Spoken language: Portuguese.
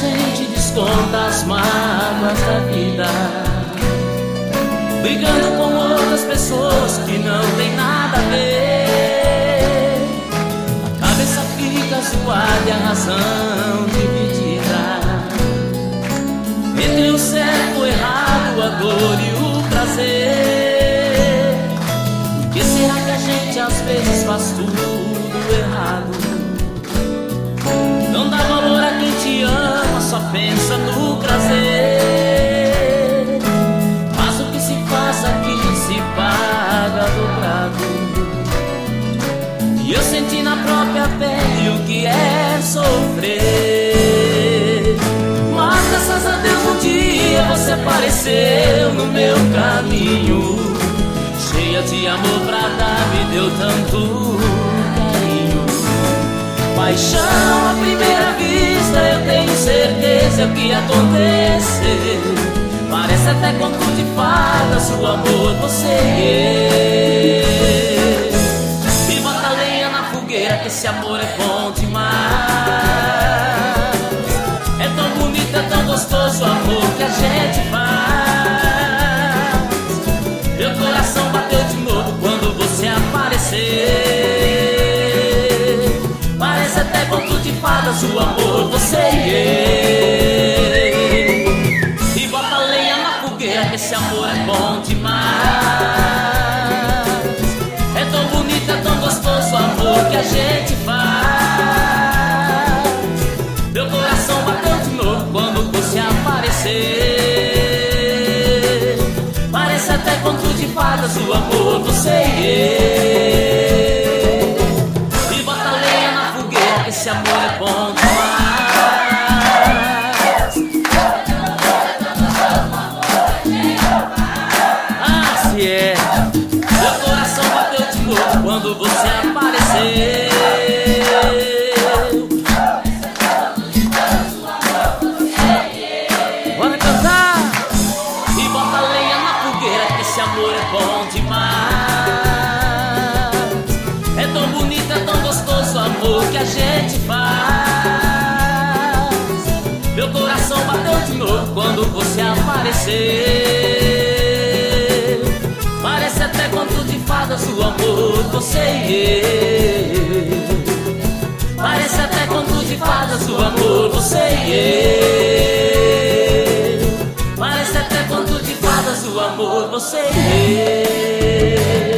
gente desconta as mágoas da vida, brigando com outras pessoas que não tem nada a ver. A cabeça fica zoada e a razão dividida entre o certo, o errado, a dor e o prazer. Por que será que a gente às vezes faz tudo errado? Não dá valor a quem te ama, só pensa no prazer. Mas o que se faz aqui se paga dobrado. E eu senti na própria pele o que é sofrer. Mas graças a Deus um dia você apareceu no meu caminho, cheia de amor pra dar, me deu tanto carinho. Paixão à primeira vista, eu tenho certeza que ia acontecer. Parece até conto de fadas, o amor, você e eu. E bota lenha na fogueira que esse amor é bom demais. É tão bonito, é tão gostoso o amor que a gente faz. Meu coração bateu de novo quando você apareceu. Parece até conto de fadas, o amor, você e eu. E bota lenha na fogueira que esse amor é bom demais. É tão bonito, é tão gostoso o amor que a gente faz. Meu coração bateu de novo quando você apareceu. Parece até conto de fadas, o amor, você e eu. E bota lenha na fogueira que esse amor é bom demais. Ah, se é. Meu coração bateu de novo quando você apareceu. Bora cantar! E bota lenha na fogueira que esse amor é bom demais. É tão bonito, é tão gostoso o amor que a gente faz. Meu coração bateu de novo quando você apareceu. Parece até conto de fadas, o amor, você e eu. Parece até conto de fadas, o amor, você e eu. Parece até conto de fadas, o amor, você e eu.